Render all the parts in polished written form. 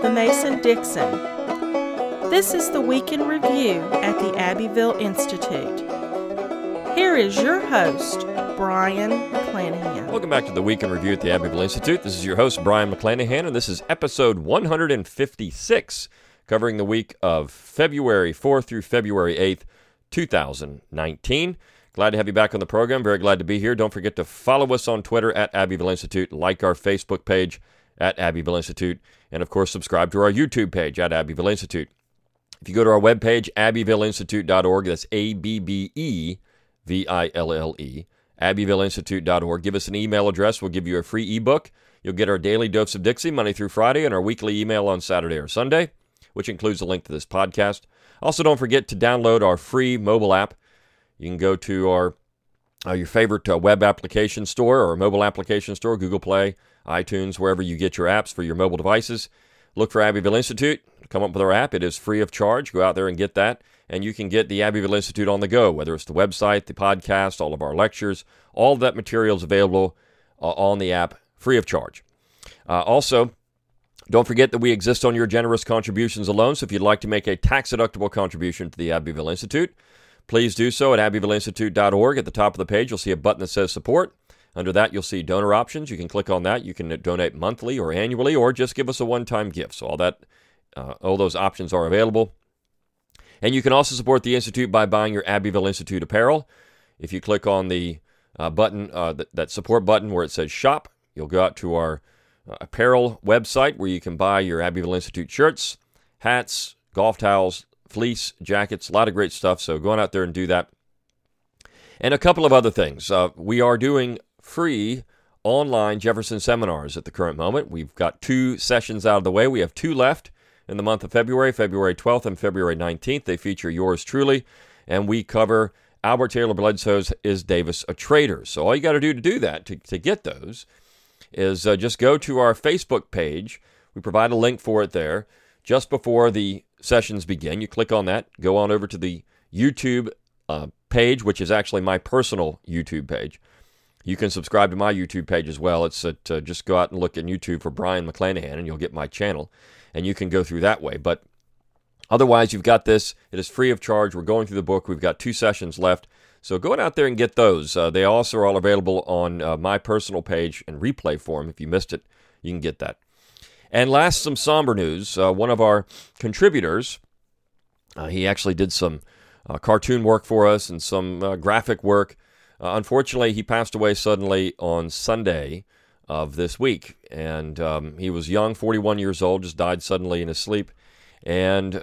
the Mason-Dixon. This is the Week in Review at the Abbeville Institute. Here is your host, Brian McClanahan. Welcome back to the Week in Review at the Abbeville Institute. This is your host, Brian McClanahan, and this is episode 156, covering the week of February 4th through February 8th, 2019. Glad to have you back on the program. Very glad to be here. Don't forget to follow us on Twitter at Abbeville Institute, like our Facebook page at Abbeville Institute, and of course subscribe to our YouTube page at Abbeville Institute. If you go to our webpage, abbevilleinstitute.org, that's ABBEVILLE, abbevilleinstitute.org. Give us an email address. We'll give you a free ebook. You'll get our daily dose of Dixie Monday through Friday and our weekly email on Saturday or Sunday, which includes a link to this podcast. Also, don't forget to download our free mobile app. You can go to our your favorite web application store or mobile application store, Google Play, iTunes, wherever you get your apps for your mobile devices. Look for Abbeville Institute. Come up with our app. It is free of charge. Go out there and get that. And you can get the Abbeville Institute on the go, whether it's the website, the podcast, all of our lectures. All of that material is available on the app, free of charge. Also, don't forget that we exist on your generous contributions alone. So if you'd like to make a tax-deductible contribution to the Abbeville Institute, please do so at abbevilleinstitute.org. At the top of the page, you'll see a button that says support. Under that, you'll see donor options. You can click on that. You can donate monthly or annually, or just give us a one-time gift. So all those options are available. And you can also support the Institute by buying your Abbeville Institute apparel. If you click on the button, that support button where it says shop, you'll go out to our apparel website where you can buy your Abbeville Institute shirts, hats, golf towels, fleece, jackets, a lot of great stuff. So go on out there and do that. And a couple of other things. We are doing free online Jefferson seminars at the current moment. We've got 2 sessions out of the way. We have 2 left in the month of February 12th and February 19th. They feature yours truly, and we cover Albert Taylor Bledsoe's Is Davis a Traitor? So all you got to do that, to get those, is just go to our Facebook page. We provide a link for it there. Just before the sessions begin, you click on that, go on over to the YouTube page, which is actually my personal YouTube page. You can subscribe to my YouTube page as well. It's just go out and look at YouTube for Brian McClanahan, and you'll get my channel, and you can go through that way. But otherwise, you've got this. It is free of charge. We're going through the book. We've got 2 sessions left. So go out there and get those. They also are all available on my personal page in replay form. If you missed it, you can get that. And last, some somber news. One of our contributors, he actually did some cartoon work for us and some graphic work. Unfortunately, he passed away suddenly on Sunday of this week. And he was young, 41 years old, just died suddenly in his sleep. And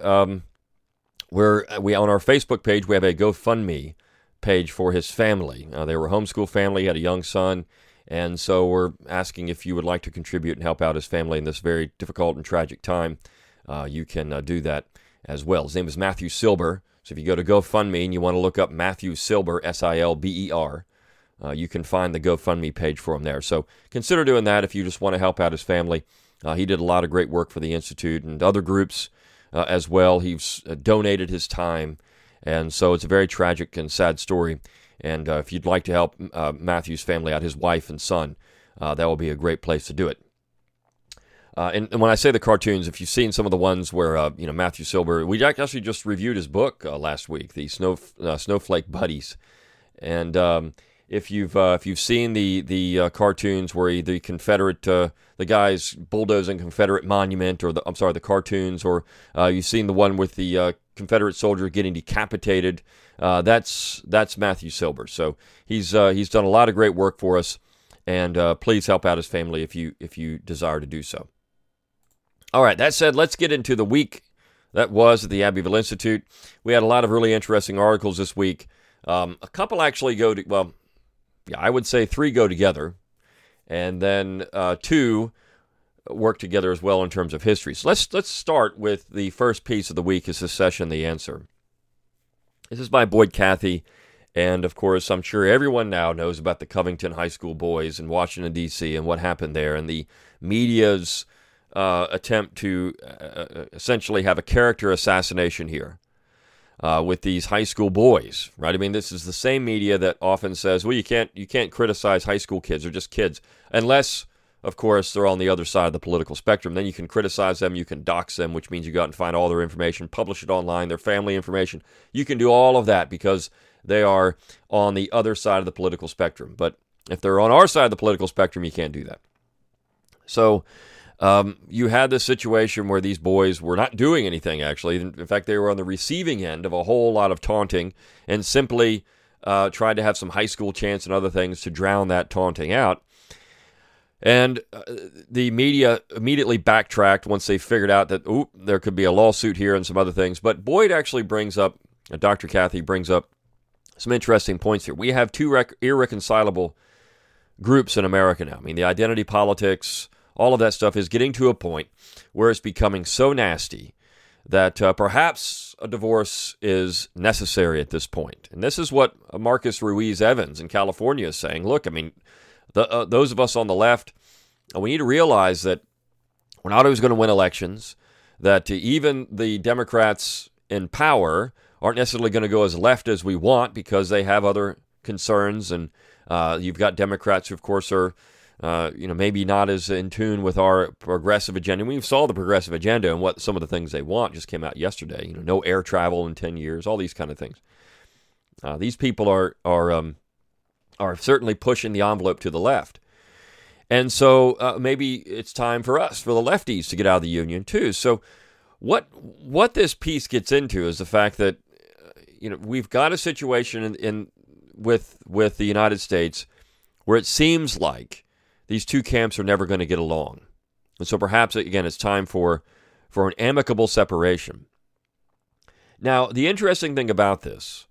we on our Facebook page, we have a GoFundMe page for his family. They were a homeschool family, had a young son. And so we're asking if you would like to contribute and help out his family in this very difficult and tragic time. You can do that as well. His name is Matthew Silber. So if you go to GoFundMe and you want to look up Matthew Silber, Silber, you can find the GoFundMe page for him there. So consider doing that if you just want to help out his family. He did a lot of great work for the Institute and other groups as well. He's donated his time. And so it's a very tragic and sad story. And if you'd like to help Matthew's family out, his wife and son, that will be a great place to do it. And when I say the cartoons, if you've seen some of the ones where Matthew Silber, we actually just reviewed his book last week, the Snowflake Buddies, and if you've seen the cartoons where the Confederate the guys bulldozing Confederate monument, or the cartoons, or you've seen the one with the Confederate soldier getting decapitated, that's Matthew Silber. So he's done a lot of great work for us, and please help out his family if you desire to do so. All right, that said, let's get into the week that was at the Abbeville Institute. We had a lot of really interesting articles this week. A couple actually I would say 3 go together, and then 2 work together as well in terms of history. So let's start with the first piece of the week, is this session, The Answer. This is by Boyd Cathey, and of course, I'm sure everyone now knows about the Covington High School boys in Washington, D.C., and what happened there, and the media's attempt to essentially have a character assassination here with these high school boys, right? I mean, this is the same media that often says, well, you can't criticize high school kids, they're just kids, unless of course, they're on the other side of the political spectrum. Then you can criticize them, you can dox them, which means you go out and find all their information, publish it online, their family information. You can do all of that because they are on the other side of the political spectrum. But if they're on our side of the political spectrum, you can't do that. So you had this situation where these boys were not doing anything, actually. In fact, they were on the receiving end of a whole lot of taunting and simply tried to have some high school chants and other things to drown that taunting out. And the media immediately backtracked once they figured out that, there could be a lawsuit here and some other things. But Boyd actually brings up, Dr. Cathy brings up some interesting points here. We have two irreconcilable groups in America now. I mean, the identity politics, all of that stuff is getting to a point where it's becoming so nasty that perhaps a divorce is necessary at this point. And this is what Marcus Ruiz Evans in California is saying. Look, I mean, those of us on the left, we need to realize that we're not always going to win elections, that even the Democrats in power aren't necessarily going to go as left as we want because they have other concerns. And you've got Democrats who, of course, are maybe not as in tune with our progressive agenda. We saw the progressive agenda and what some of the things they want just came out yesterday. No air travel in 10 years, all these kind of things. These people are certainly pushing the envelope to the left. And so maybe it's time for us, for the lefties, to get out of the union too. So what this piece gets into is the fact that we've got a situation with the United States where it seems like these two camps are never going to get along. And so perhaps, again, it's time for an amicable separation. Now, the interesting thing about this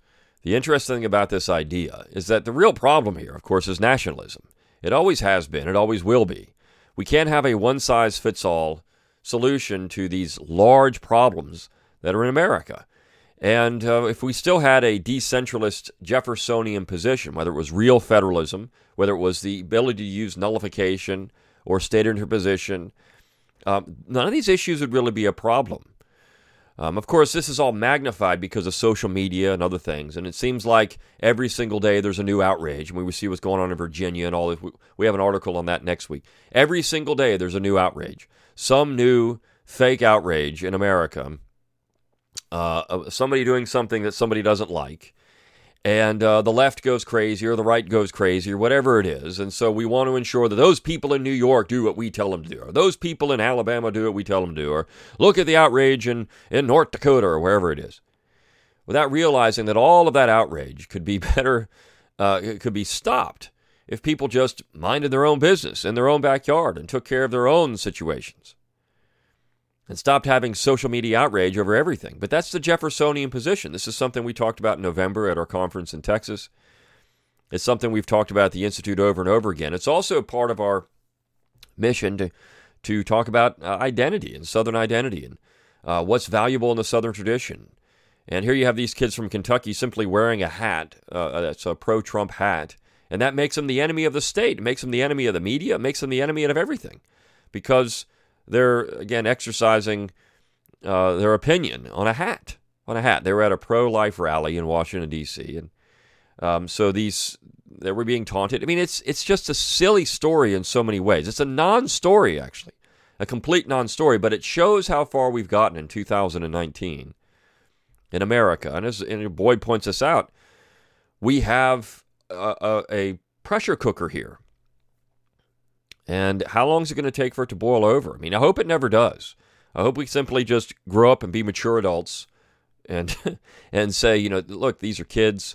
idea is that the real problem here, of course, is nationalism. It always has been. It always will be. We can't have a one-size-fits-all solution to these large problems that are in America. And if we still had a decentralist Jeffersonian position, whether it was real federalism, whether it was the ability to use nullification or state interposition, none of these issues would really be a problem. Of course, this is all magnified because of social media and other things, and it seems like every single day there's a new outrage. And we see what's going on in Virginia and all this. We have an article on that next week. Every single day there's a new outrage, some new fake outrage in America, somebody doing something that somebody doesn't like, and the left goes crazy or the right goes crazy or whatever it is. And so we want to ensure that those people in New York do what we tell them to do, or those people in Alabama do what we tell them to do, or look at the outrage in North Dakota or wherever it is, without realizing that all of that outrage could be better, it could be stopped if people just minded their own business in their own backyard and took care of their own situations and stopped having social media outrage over everything. But that's the Jeffersonian position. This is something we talked about in November at our conference in Texas. It's something we've talked about at the Institute over and over again. It's also part of our mission to talk about identity and Southern identity and what's valuable in the Southern tradition. And here you have these kids from Kentucky simply wearing a hat, that's a pro-Trump hat, and that makes them the enemy of the state. It makes them the enemy of the media. It makes them the enemy of everything because they're, again, exercising their opinion on a hat. They were at a pro-life rally in Washington, D.C., and so they were being taunted. I mean, it's just a silly story in so many ways. It's a non-story, actually, a complete non-story, but it shows how far we've gotten in 2019 in America. And as Boyd points us out, we have a pressure cooker here. And how long is it going to take for it to boil over? I mean, I hope it never does. I hope we simply just grow up and be mature adults and say, look, these are kids.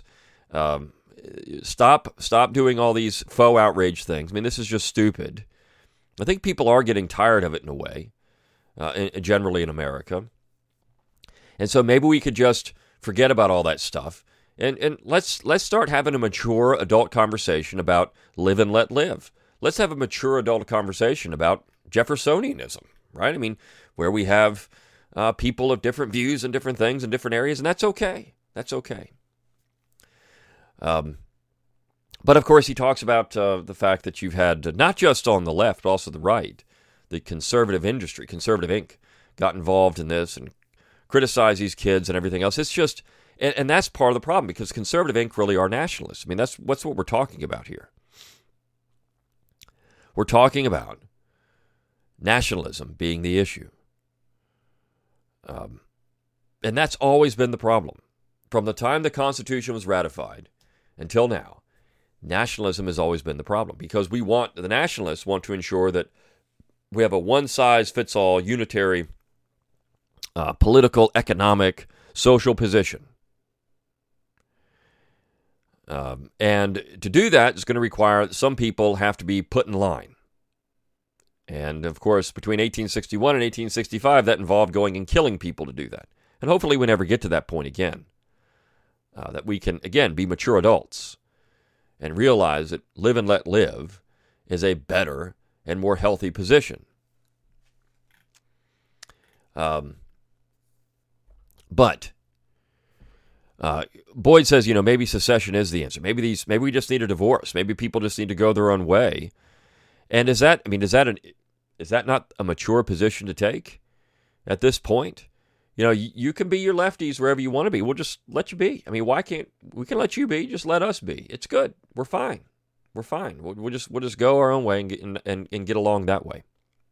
Stop doing all these faux outrage things. I mean, this is just stupid. I think people are getting tired of it in a way, generally in America. And so maybe we could just forget about all that stuff and let's start having a mature adult conversation about live and let live. Let's have a mature adult conversation about Jeffersonianism, right? I mean, where we have people of different views and different things in different areas, and that's okay. That's okay. But of course, he talks about the fact that you've had, not just on the left, but also the right, the conservative industry, Conservative Inc., got involved in this and criticized these kids and everything else. It's just, and that's part of the problem, because Conservative Inc. really are nationalists. I mean, that's what we're talking about here. We're talking about nationalism being the issue. And that's always been the problem. From the time the Constitution was ratified until now, nationalism has always been the problem, because the nationalists want to ensure that we have a one-size-fits-all unitary political, economic, social position. And to do that is going to require that some people have to be put in line. And, of course, between 1861 and 1865, that involved going and killing people to do that. And hopefully we never get to that point again. That we can, again, be mature adults and realize that live and let live is a better and more healthy position. But Boyd says, maybe secession is the answer. Maybe we just need a divorce. Maybe people just need to go their own way. And is that not a mature position to take at this point? You can be your lefties wherever you want to be. We'll just let you be. Why can't we let you be? Just let us be. It's good. We're fine. We're fine. We'll just go our own way and get along that way.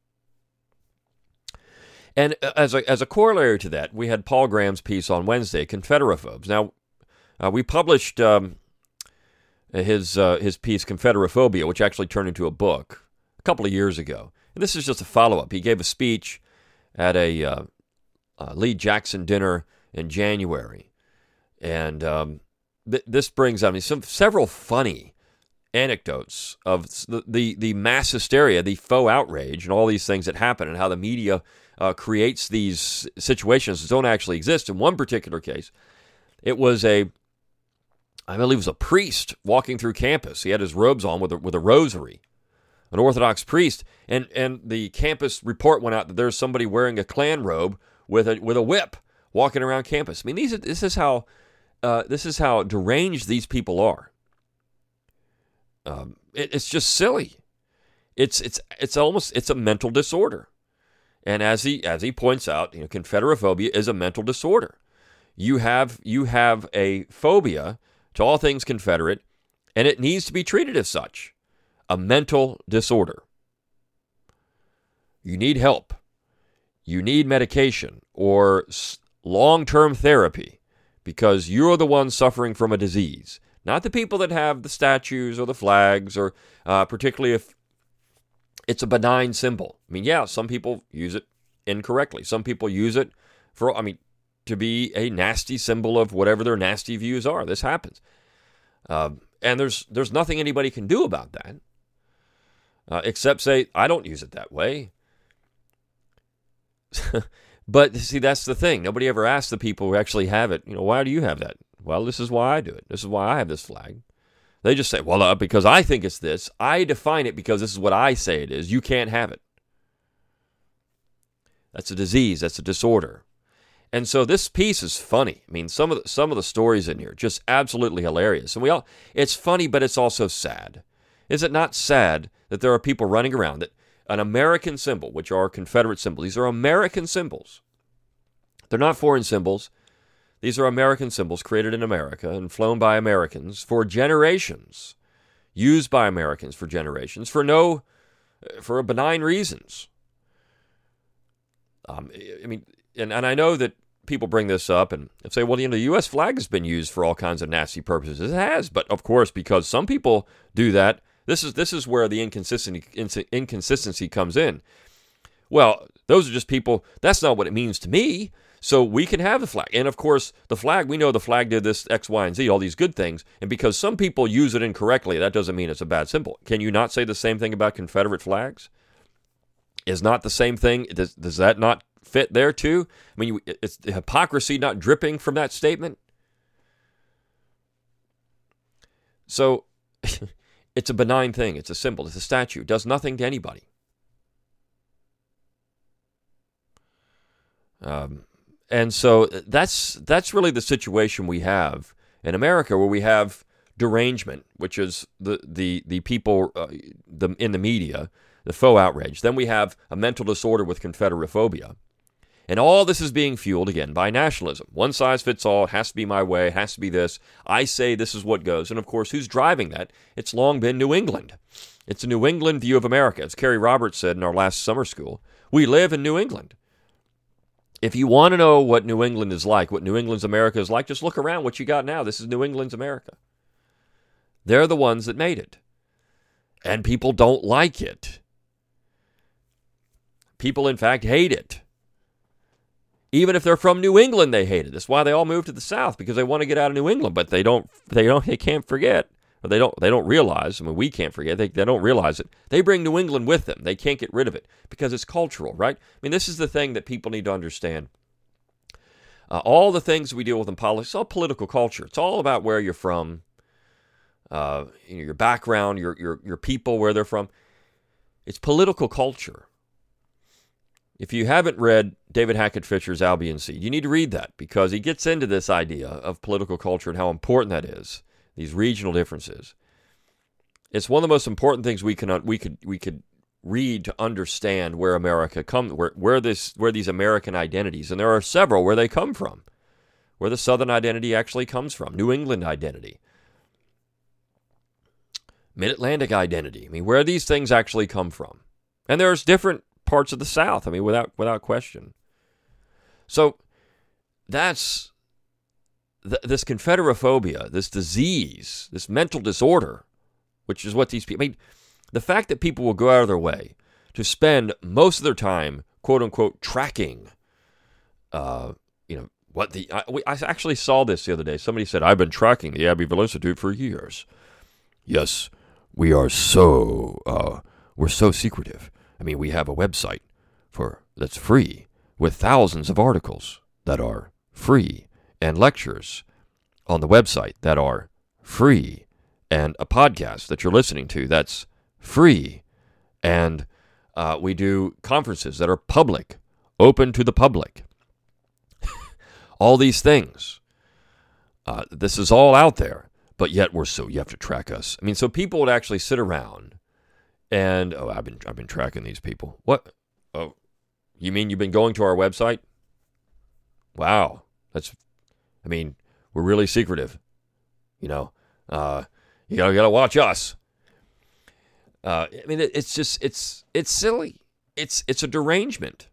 And as a corollary to that, we had Paul Graham's piece on Wednesday, Confederophobes. Now, we published his piece, Confederophobia, which actually turned into a book a couple of years ago. And this is just a follow-up. He gave a speech at a Lee Jackson dinner in January. And this brings several funny anecdotes of the mass hysteria, the faux outrage, and all these things that happen, and how the media creates these situations that don't actually exist. In one particular case, it was I believe it was a priest walking through campus. He had his robes on with a rosary, an Orthodox priest, and the campus report went out that there's somebody wearing a Klan robe with a whip walking around campus. This is how deranged these people are. It's just silly. It's almost a mental disorder. And as he points out, Confederophobia is a mental disorder. You have a phobia to all things Confederate, and it needs to be treated as such, a mental disorder. You need help. You need medication or long-term therapy because you're the one suffering from a disease, not the people that have the statues or the flags, or particularly if it's a benign symbol. Some people use it incorrectly. Some people use it to be a nasty symbol of whatever their nasty views are. This happens. And there's nothing anybody can do about that, except say, I don't use it that way. But see, that's the thing. Nobody ever asks the people who actually have it, why do you have that? Well, this is why I do it. This is why I have this flag. They just say, well, because I think it's this. I define it because this is what I say it is. You can't have it. That's a disease. That's a disorder. And so this piece is funny. Some of the stories in here are just absolutely hilarious. And it's funny, but it's also sad. Is it not sad that there are people running around that an American symbol, which are Confederate symbols, these are American symbols. They're not foreign symbols. These are American symbols created in America and flown by Americans for generations, used by Americans for generations for benign reasons. And I know that people bring this up and say, well, the U.S. flag has been used for all kinds of nasty purposes. It has, but of course, because some people do that, this is where the inconsistency comes in. Well, those are just people. That's not what it means to me. So we can have the flag. And of course, the flag, we know the flag did this X, Y, and Z, all these good things. And because some people use it incorrectly, that doesn't mean it's a bad symbol. Can you not say the same thing about Confederate flags? Is not the same thing? Does that not fit there too? It's the hypocrisy not dripping from that statement. So it's a benign thing. It's a symbol. It's a statue. It does nothing to anybody. And so that's really the situation we have in America, where we have derangement, which is the people in the media, the faux outrage. Then we have a mental disorder with Confederophobia. And all this is being fueled, again, by nationalism. One size fits all. It has to be my way. It has to be this. I say this is what goes. And, of course, who's driving that? It's long been New England. It's a New England view of America. As Kerry Roberts said in our last summer school, we live in New England. If you want to know what New England is like, what New England's America is like, just look around what you got now. This is New England's America. They're the ones that made it. And people don't like it. People, in fact, hate it. Even if they're from New England, they hate it. That's why they all moved to the South, because they want to get out of New England, but they can't forget, or they don't realize. I mean, we can't forget. They don't realize it. They bring New England with them. They can't get rid of it because it's cultural, right? I mean, this is the thing that people need to understand. All the things we deal with in politics, it's all political culture. It's all about where you're from, your background, your people, where they're from. It's political culture. If you haven't read David Hackett Fischer's Albion Seed, you need to read that, because he gets into this idea of political culture and how important that is, these regional differences. It's one of the most important things we could read to understand where America comes, where these American identities, and there are several, where they come from, where the Southern identity actually comes from, New England identity, Mid-Atlantic identity. I mean, where these things actually come from. And there's different parts of the South, I mean, without question. So that's this Confederophobia, this disease, this mental disorder, which is what these people, I mean, the fact that people will go out of their way to spend most of their time, quote unquote, tracking, what I actually saw this the other day. Somebody said, I've been tracking the Abbeville Institute for years. Yes, we are we're so secretive. I mean, we have a website that's free with thousands of articles that are free and lectures on the website that are free and a podcast that you're listening to that's free. And we do conferences that are public, open to the public. All these things. This is all out there, but yet you have to track us. I mean, so people would actually sit around and, I've been tracking these people. What? Oh, you mean you've been going to our website? Wow. We're really secretive. You gotta watch us. It's silly. It's a derangement.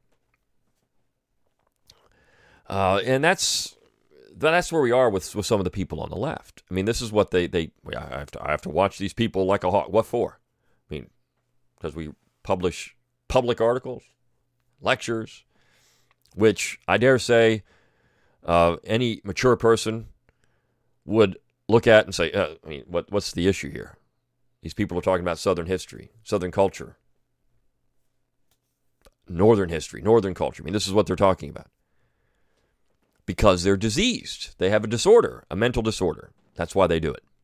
And that's where we are with some of the people on the left. I mean, this is what I have to watch these people like a hawk. What for? I mean, because we publish public articles, lectures, which I dare say any mature person would look at and say, what's the issue here? These people are talking about Southern history, Southern culture, Northern history, Northern culture. I mean, this is what they're talking about. Because they're diseased. They have a disorder, a mental disorder. That's why they do it.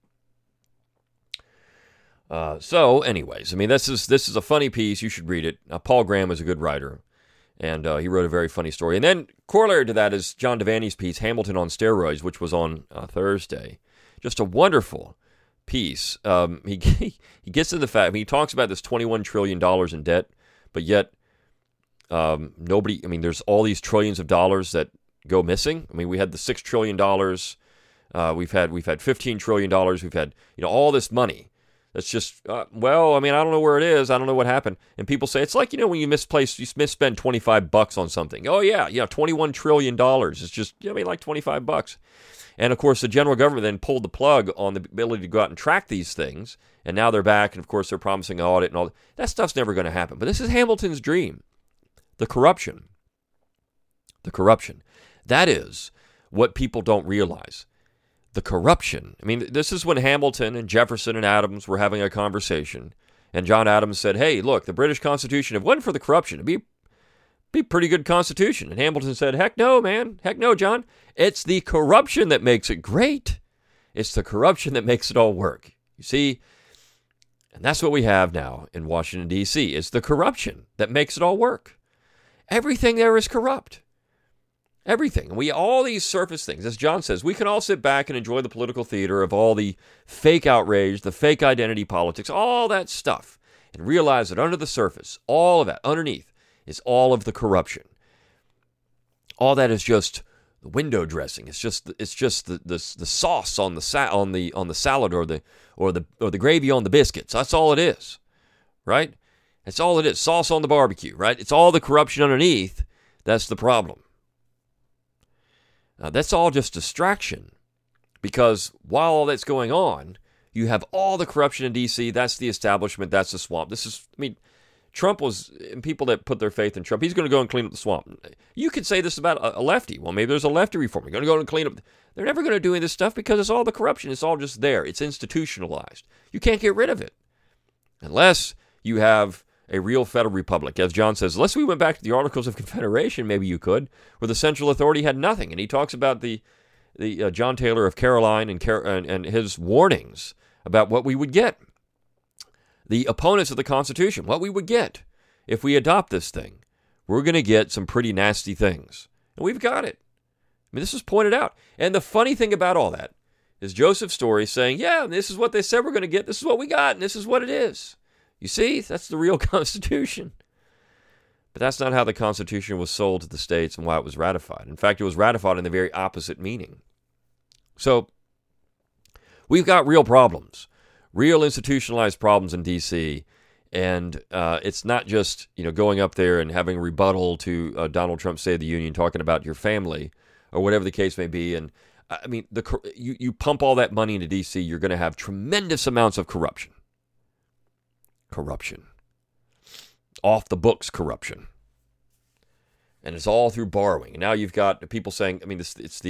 So, anyways, I mean, this is a funny piece. You should read it. Paul Graham is a good writer, and he wrote a very funny story. And then, corollary to that is John Devaney's piece, Hamilton on Steroids, which was on Thursday. Just a wonderful piece. He gets to the fact, he talks about this $21 trillion in debt, but yet there's all these trillions of dollars that go missing. I mean, we had the $6 trillion. We've had $15 trillion. We've had, all this money. That's just, I don't know where it is. I don't know what happened. And people say, it's like, when you misspend $25 on something. Oh, yeah, $21 trillion. It's just, like $25. And, of course, the general government then pulled the plug on the ability to go out and track these things. And now they're back, and, of course, they're promising an audit and all that. That stuff's never going to happen. But this is Hamilton's dream. The corruption. That is what people don't realize. The corruption. I mean, this is when Hamilton and Jefferson and Adams were having a conversation. And John Adams said, hey, look, the British Constitution, if it wasn't for the corruption, it'd be a pretty good Constitution. And Hamilton said, heck no, man. Heck no, John. It's the corruption that makes it great. It's the corruption that makes it all work. You see, and that's what we have now in Washington, D.C. It's the corruption that makes it all work. Everything there is corrupt. Everything. All these surface things, as John says, we can all sit back and enjoy the political theater of all the fake outrage, the fake identity politics, all that stuff, and realize that under the surface, all of that, underneath, is all of the corruption. all that is just the window dressing. It's just the sauce on the salad or the gravy on the biscuits. That's all it is, right? That's all it is. Sauce on the barbecue, right? It's all the corruption underneath. That's the problem. That's all just distraction, because while all that's going on, you have all the corruption in D.C. That's the establishment. That's the swamp. Trump was, and people that put their faith in Trump, he's going to go and clean up the swamp. You could say this about a lefty. Well, maybe there's a lefty reform. You're going to go and clean up. They're never going to do any of this stuff because it's all the corruption. It's all just there. It's institutionalized. You can't get rid of it unless you have a real federal republic. As John says, unless we went back to the Articles of Confederation, maybe you could, where the central authority had nothing. And he talks about the John Taylor of Caroline and his warnings about what we would get. The opponents of the Constitution, what we would get if we adopt this thing. We're going to get some pretty nasty things. And we've got it. I mean, this is pointed out. And the funny thing about all that is Joseph Story saying, yeah, this is what they said we're going to get. This is what we got, and this is what it is. You see, that's the real Constitution. But that's not how the Constitution was sold to the states and why it was ratified. In fact, it was ratified in the very opposite meaning. So we've got real problems. Real institutionalized problems in D.C., and it's not just going up there and having a rebuttal to Donald Trump's State of the Union, talking about your family or whatever the case may be. And I mean, you pump all that money into D.C., you're going to have tremendous amounts of corruption. Off the books corruption, and it's all through borrowing. And now you've got people saying, I mean,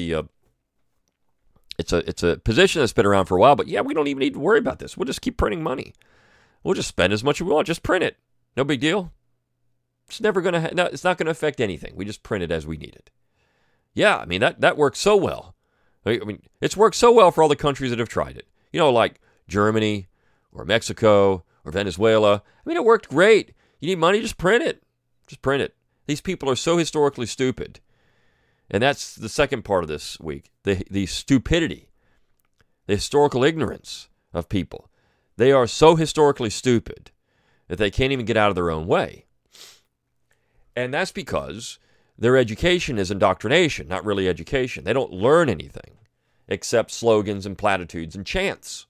It's a position that's been around for a while, but yeah, we don't even need to worry about this. We'll just keep printing money. We'll just spend as much as we want. Just print it. No big deal. It's never going to. It's not going to affect anything. We just print it as we need it. Yeah, I mean that works so well. I mean, it's worked so well for all the countries that have tried it. Like Germany or Mexico or Venezuela. I mean, it worked great. You need money, just print it. Just print it. These people are so historically stupid. And that's the second part of this week, the stupidity, the historical ignorance of people. They are so historically stupid that they can't even get out of their own way. And that's because their education is indoctrination, not really education. They don't learn anything except slogans and platitudes and chants.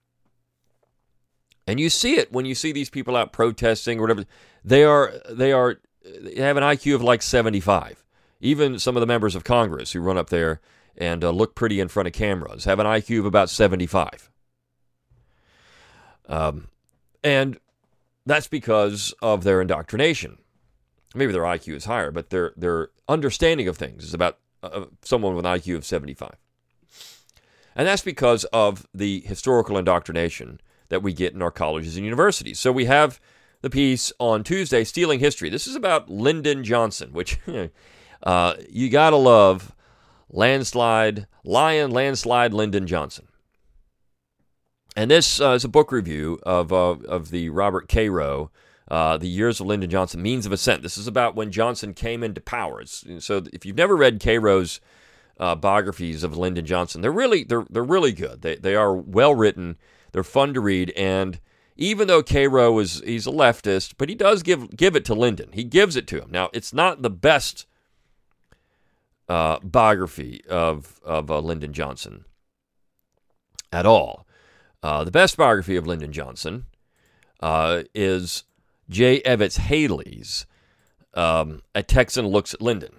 And you see it when you see these people out protesting or whatever. They have an IQ of like 75. Even some of the members of Congress who run up there and look pretty in front of cameras have an IQ of about 75. And that's because of their indoctrination. Maybe their IQ is higher, but their understanding of things is about someone with an IQ of 75. And that's because of the historical indoctrination that we get in our colleges and universities. So we have the piece on Tuesday, Stealing History. This is about Lyndon Johnson, which... you gotta love landslide Lyndon Johnson. And this is a book review of the Robert Caro, The Years of Lyndon Johnson, Means of Ascent. This is about when Johnson came into power. So if you've never read Caro's biographies of Lyndon Johnson, they're really good. They are well written. They're fun to read. And even though Caro he's a leftist, but he does give it to Lyndon. He gives it to him. Now it's not the best biography of Lyndon Johnson at all. The best biography of Lyndon Johnson is J. Evetts Haley's A Texan Looks at Lyndon.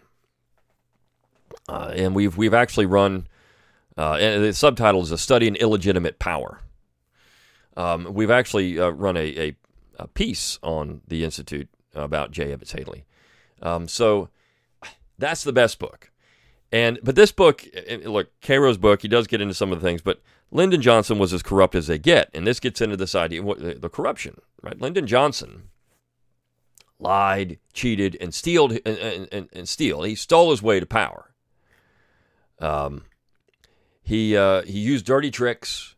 And we've actually run, and the subtitle is A Study in Illegitimate Power. We've actually run a piece on the Institute about J. Evetts Haley. So that's the best book. But this book, look, Caro's book, he does get into some of the things, but Lyndon Johnson was as corrupt as they get. And this gets into this idea of the corruption, right? Lyndon Johnson lied, cheated, and steal. He stole his way to power. He used dirty tricks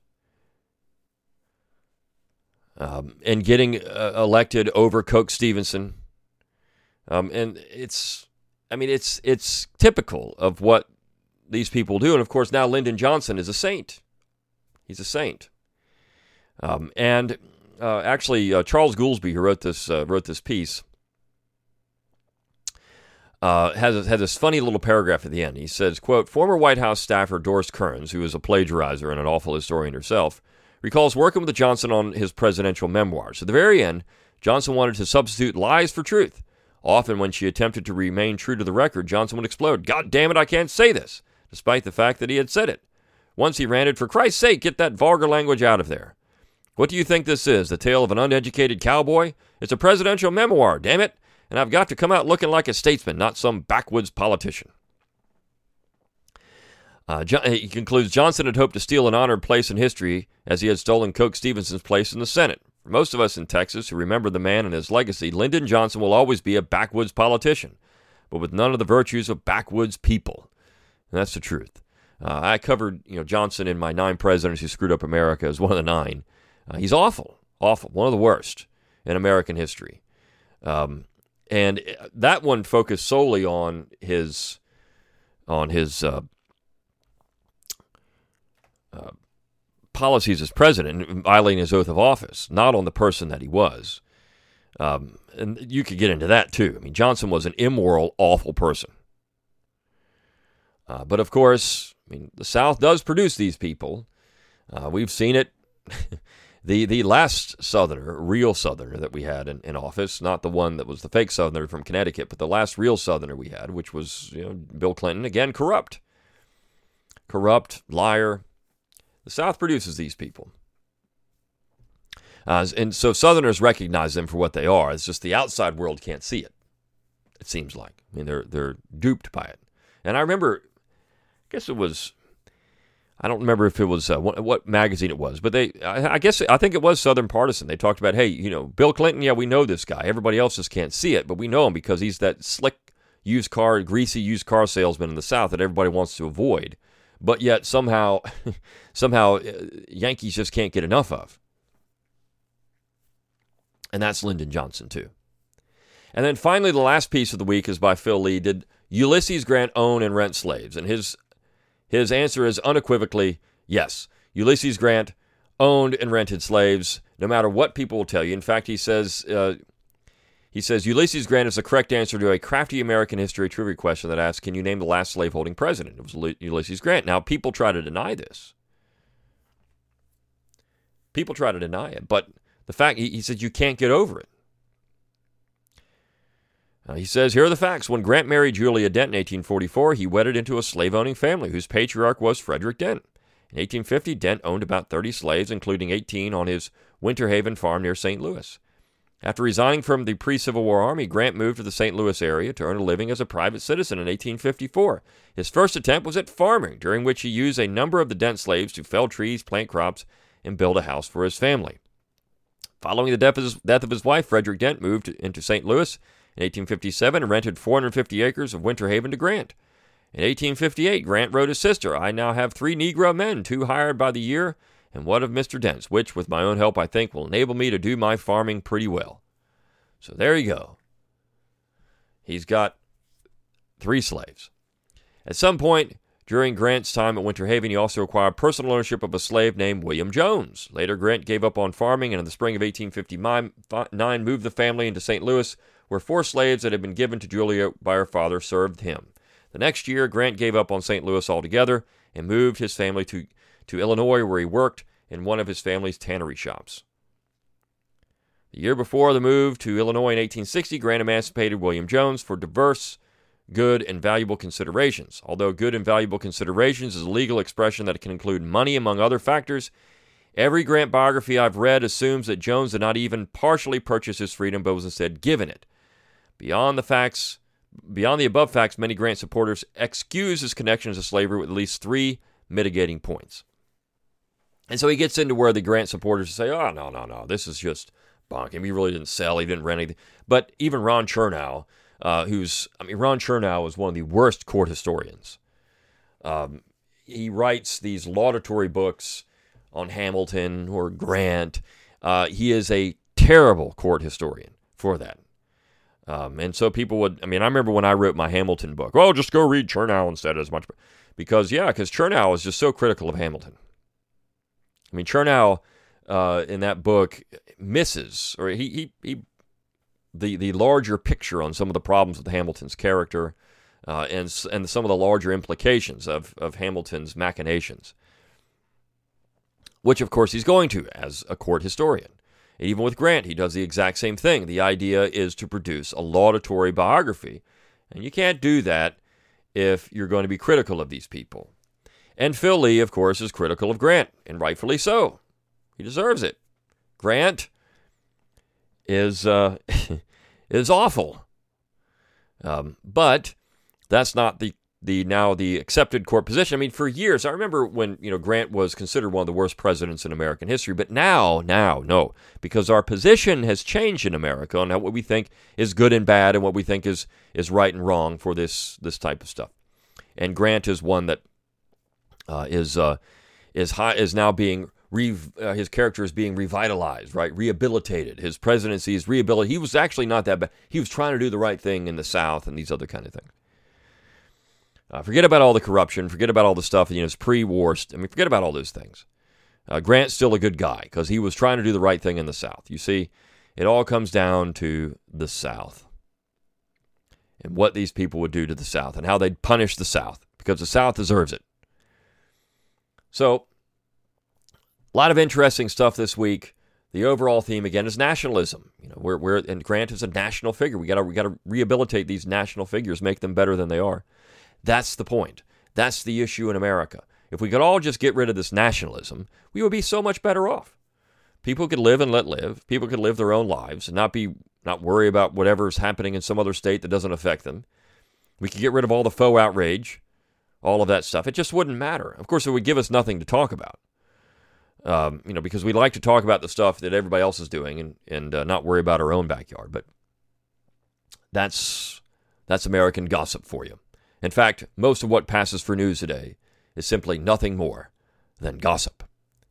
and getting elected over Coke Stevenson. And it's typical of what these people do. And of course, now Lyndon Johnson is a saint. He's a saint. Actually, Charles Goolsbee, who wrote this piece, has this funny little paragraph at the end. He says, quote, former White House staffer Doris Kearns, who is a plagiarizer and an awful historian herself, recalls working with Johnson on his presidential memoirs. At the very end, Johnson wanted to substitute lies for truth. Often when she attempted to remain true to the record, Johnson would explode, God damn it, I can't say this, despite the fact that he had said it. Once he ranted, for Christ's sake, get that vulgar language out of there. What do you think this is, the tale of an uneducated cowboy? It's a presidential memoir, damn it, and I've got to come out looking like a statesman, not some backwoods politician. He concludes, Johnson had hoped to steal an honored place in history as he had stolen Coke Stevenson's place in the Senate. For most of us in Texas who remember the man and his legacy, Lyndon Johnson will always be a backwoods politician, but with none of the virtues of backwoods people. And that's the truth. I covered Johnson in my 9 presidents who screwed up America as one of the 9. He's awful, one of the worst in American history. And that one focused solely on his policies as president, violating his oath of office, not on the person that he was. And you could get into that too. I mean, Johnson was an immoral, awful person. But of course, I mean, the South does produce these people. We've seen it. The last Southerner, real Southerner that we had in office, not the one that was the fake Southerner from Connecticut, but the last real Southerner we had, which was Bill Clinton, again, corrupt, liar. The South produces these people. And so Southerners recognize them for what they are. It's just the outside world can't see it, it seems like. I mean, they're duped by it. And I remember, I guess it was, I don't remember if it was what magazine it was, but I think it was Southern Partisan. They talked about, hey, Bill Clinton, yeah, we know this guy. Everybody else just can't see it, but we know him because he's that slick greasy used car salesman in the South that everybody wants to avoid. But yet somehow Yankees just can't get enough of. And that's Lyndon Johnson too. And then finally, the last piece of the week is by Phil Lee. Did Ulysses Grant own and rent slaves? And his answer is unequivocally yes. Ulysses Grant owned and rented slaves, no matter what people will tell you. In fact, he says Ulysses Grant is the correct answer to a crafty American history trivia question that asks, can you name the last slaveholding president? It was Ulysses Grant. Now, people try to deny this. People try to deny it, but the fact, he says you can't get over it. He says, here are the facts. When Grant married Julia Dent in 1844, he wedded into a slave-owning family whose patriarch was Frederick Dent. In 1850, Dent owned about 30 slaves, including 18 on his Winter Haven farm near St. Louis. After resigning from the pre-Civil War Army, Grant moved to the St. Louis area to earn a living as a private citizen in 1854. His first attempt was at farming, during which he used a number of the Dent slaves to fell trees, plant crops, and build a house for his family. Following the death of his wife, Frederick Dent moved into St. Louis in 1857 and rented 450 acres of Winter Haven to Grant. In 1858, Grant wrote his sister, I now have 3 Negro men, 2 hired by the year, and one of Mr. Dent's, which, with my own help, I think will enable me to do my farming pretty well. So there you go. He's got 3 slaves. At some point during Grant's time at Winter Haven, he also acquired personal ownership of a slave named William Jones. Later, Grant gave up on farming, and in the spring of 1859 moved the family into St. Louis, where 4 slaves that had been given to Julia by her father served him. The next year, Grant gave up on St. Louis altogether and moved his family to Illinois, where he worked in one of his family's tannery shops. The year before the move to Illinois in 1860, Grant emancipated William Jones for diverse, good, and valuable considerations. Although good and valuable considerations is a legal expression that can include money among other factors, every Grant biography I've read assumes that Jones did not even partially purchase his freedom, but was instead given it. Beyond the above facts, many Grant supporters excuse his connections to slavery with at least 3 mitigating points. And so he gets into where the Grant supporters say, oh, no, this is just bunk. He really didn't sell, he didn't rent anything. But even Ron Chernow, Ron Chernow is one of the worst court historians. He writes these laudatory books on Hamilton or Grant. He is a terrible court historian for that. And so people would, I remember when I wrote my Hamilton book, just go read Chernow instead as much. Because Chernow is just so critical of Hamilton. Chernow, in that book, misses, or he the larger picture on some of the problems with Hamilton's character and some of the larger implications of Hamilton's machinations, which, of course, he's going to as a court historian. Even with Grant, he does the exact same thing. The idea is to produce a laudatory biography, and you can't do that if you're going to be critical of these people. And Phil Lee, of course, is critical of Grant, and rightfully so. He deserves it. Grant is awful. But that's not the now the accepted court position. I mean, for years, I remember when Grant was considered one of the worst presidents in American history. But now, no, because our position has changed in America on what we think is good and bad, and what we think is right and wrong for this type of stuff. And Grant is one that is now being his character is being revitalized, right? Rehabilitated. His presidency is rehabilitated. He was actually not that bad. He was trying to do the right thing in the South and these other kind of things. Forget about all the corruption. Forget about all the stuff, his pre-war. Forget about all those things. Grant's still a good guy because he was trying to do the right thing in the South. You see, it all comes down to the South and what these people would do to the South and how they'd punish the South because the South deserves it. So, a lot of interesting stuff this week. The overall theme again is nationalism. And Grant is a national figure. We got to rehabilitate these national figures, make them better than they are. That's the point. That's the issue in America. If we could all just get rid of this nationalism, we would be so much better off. People could live and let live. People could live their own lives and not worry about whatever's happening in some other state that doesn't affect them. We could get rid of all the faux outrage, all of that stuff. It just wouldn't matter. Of course, it would give us nothing to talk about. Because we like to talk about the stuff that everybody else is doing and not worry about our own backyard. But that's American gossip for you. In fact, most of what passes for news today is simply nothing more than gossip.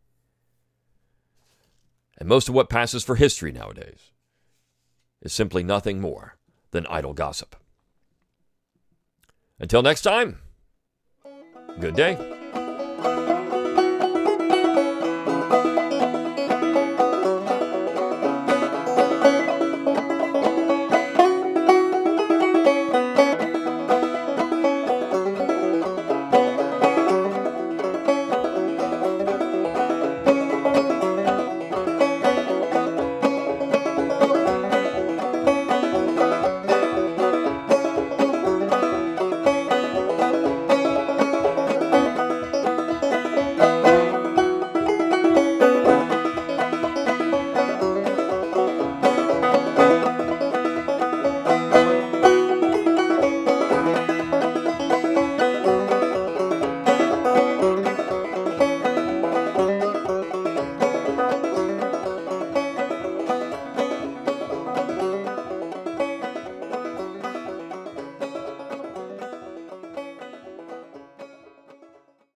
And most of what passes for history nowadays is simply nothing more than idle gossip. Until next time, good day.